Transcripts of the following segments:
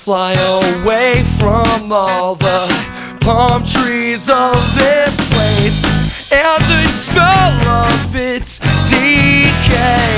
fly away from all the palm trees of this place and the smell of its decay.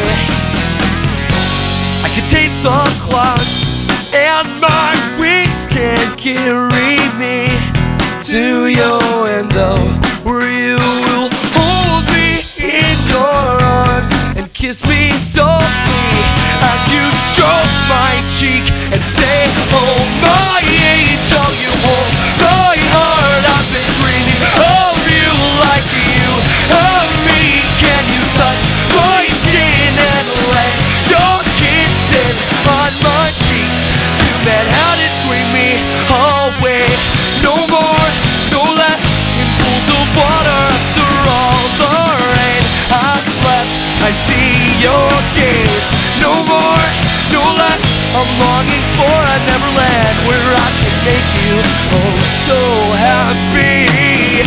I can taste the clouds and my wings can't carry me to your window, where you will hold me in your arms and kiss me softly as you stroke my cheek and say, oh my angel, you hold my heart. I've been dreaming of you, like you of me. Can you touch my skin and let your kisses on my cheeks to Manhattan sweep me away? No more, no less in pools of water after all the rain has left. I see your gaze. No more, no less. I'm longing for a Neverland where I can make you oh so happy.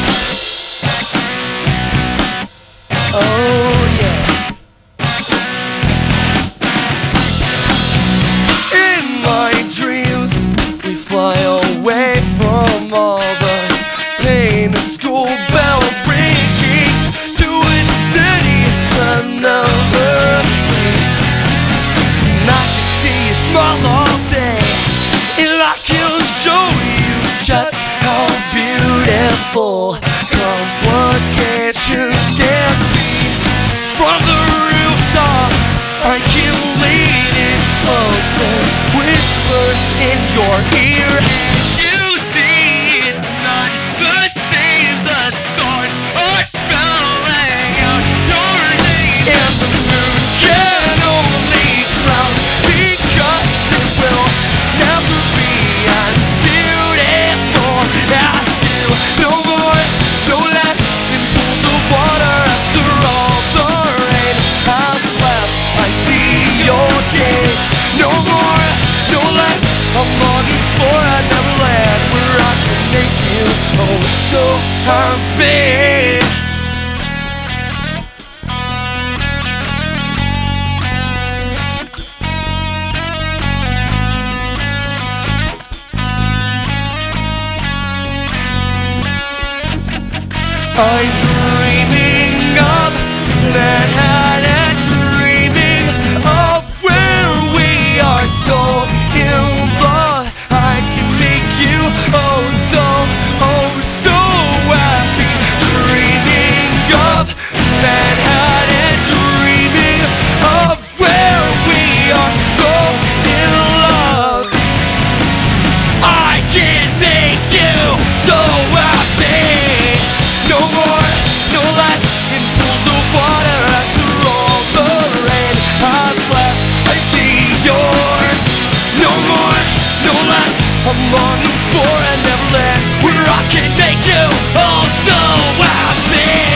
Oh yeah. In my dreams we fly away from all the pain and school bell ringing to a city another place. And I can see you smile all day, and I can show you just how beautiful complications can be. From the rooftop I can lean in close and whisper in your ear. You see, it's not the same. The stars are spelling out your name, and the moon can only cloud because it will never be as beautiful as you. No more, no less in pools of water after all the rain has left. I see your gaze. No more, no less. I'm longing for a Neverland where I can make you oh so happy. I'm dreaming of Manhattan, dreaming of where we are so in love. I can make you oh so happy. Dreaming of Manhattan, dreaming of where we are so in love. I can make you so happy. No more, no less in pools of water after all the rain has left. I see your no more, no less. I'm longing for a Neverland where I can make you oh so happy.